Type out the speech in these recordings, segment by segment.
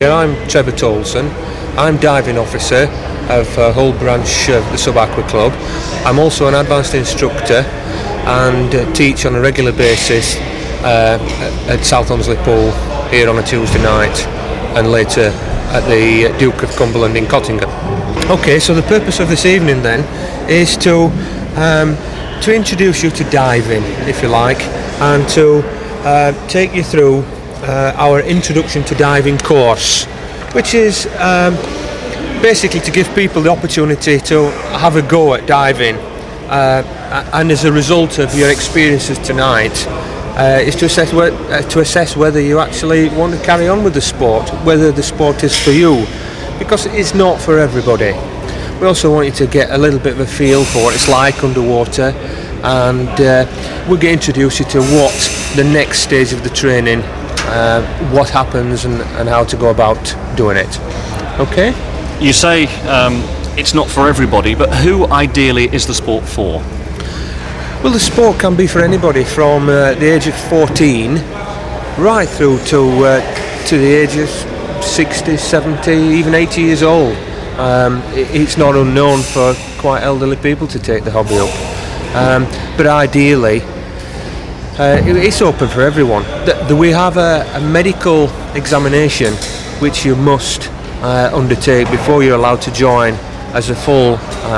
I'm Trevor Tolson. I'm diving officer of Hull branch of the Sub Aqua Club. I'm also an advanced instructor and teach on a regular basis at South Onsley Pool here on a Tuesday night and later at the Duke of Cumberland in Cottingham. Okay, so the purpose of this evening then is to introduce you to diving, if you like, and to take you through our introduction to diving course, which is basically to give people the opportunity to have a go at diving, and as a result of your experiences tonight is to assess whether you actually want to carry on with the sport, whether the sport is for you, because it's not for everybody. We also want you to get a little bit of a feel for what it's like underwater, and we're going to introduce you to what the next stage of the training, what happens and how to go about doing it. Okay? You say it's not for everybody, but who ideally is the sport for? Well, the sport can be for anybody from the age of 14 right through to the age of 60, 70, even 80 years old. It's not unknown for quite elderly people to take the hobby up, but ideally it's open for everyone. We have a medical examination which you must undertake before you're allowed to join as a full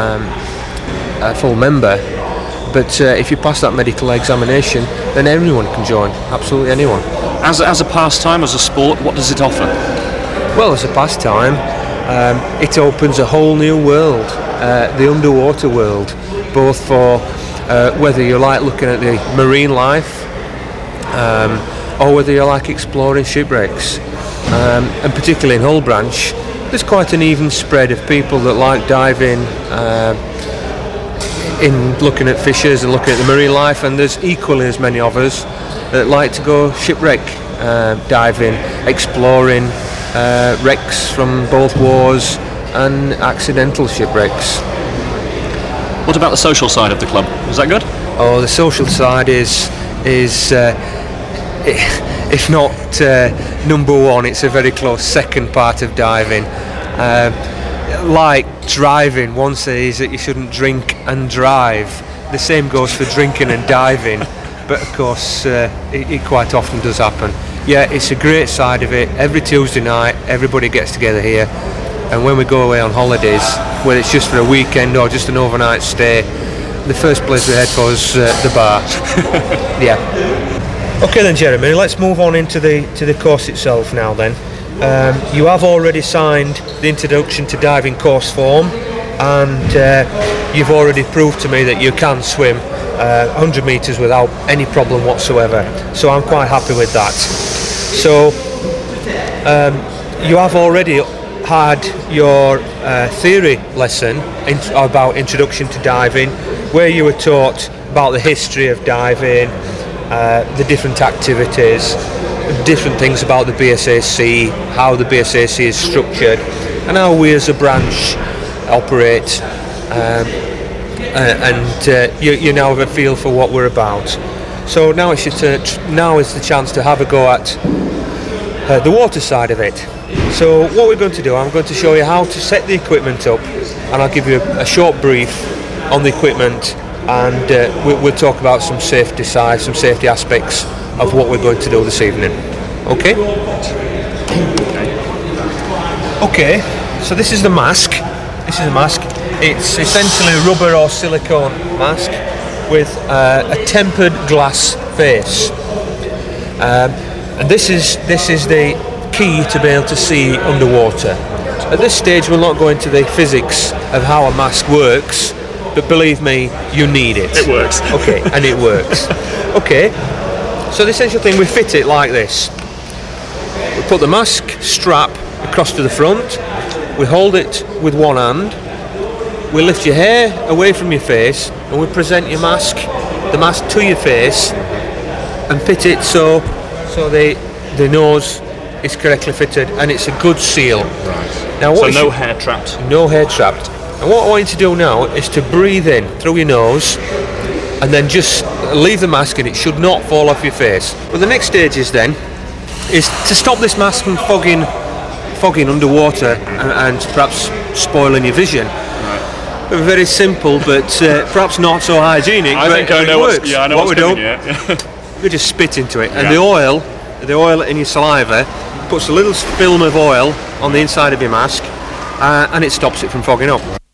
member. But if you pass that medical examination, then anyone can join, absolutely anyone. As a pastime, as a sport, what does it offer? Well, as a pastime, it opens a whole new world, the underwater world, both for whether you like looking at the marine life or whether you like exploring shipwrecks. And particularly in Hull branch, there's quite an even spread of people that like diving, in looking at fishes and looking at the marine life, and there's equally as many of us that like to go shipwreck diving, exploring wrecks from both wars and accidental shipwrecks. What about the social side of the club? Is that good? Oh, the social side is if not number one, it's a very close second part of diving. Like driving, one says that you shouldn't drink and drive. The same goes for drinking and diving, but of course it quite often does happen. Yeah, it's a great side of it. Every Tuesday night everybody gets together here, and when we go away on holidays, whether it's just for a weekend or just an overnight stay, the first place we head for is the bar. Yeah. Okay then, Jeremy, let's move on into the course itself now then. You have already signed the introduction to diving course form, and you've already proved to me that you can swim 100 metres without any problem whatsoever, so I'm quite happy with that. So you have already had your theory lesson about introduction to diving, where you were taught about the history of diving, the different activities, different things about the BSAC, how the BSAC is structured, and how we as a branch operate, and you now have a feel for what we're about. So now it's your turn. Now is the chance to have a go at the water side of it. So what we're going to do, I'm going to show you how to set the equipment up, and I'll give you a short brief on the equipment, and we'll talk about some safety side, some safety aspects of what we're going to do this evening. Okay? Okay, so this is the mask. This is a mask. It's essentially a rubber or silicone mask with a tempered glass face. And this is the key to be able to see underwater. At this stage we'll not go into the physics of how a mask works, but believe me, you need it. It works. Okay, and it works. Okay, so the essential thing, we fit it like this. We put the mask strap across to the front, we hold it with one hand, we lift your hair away from your face, and we present the mask to your face and fit it so the nose is correctly fitted and it's a good seal. Right. Now, so no hair trapped? No hair trapped. And what I want you to do now is to breathe in through your nose and then just leave the mask, and it should not fall off your face. But the next stage is to stop this mask from fogging fogging underwater and perhaps spoiling your vision. Very simple, but perhaps not so hygienic. I think I know works. I know what what's we do, coming, yeah. we just spit into it, and Yeah. the oil in your saliva puts a little film of oil on the inside of your mask, and it stops it from fogging up.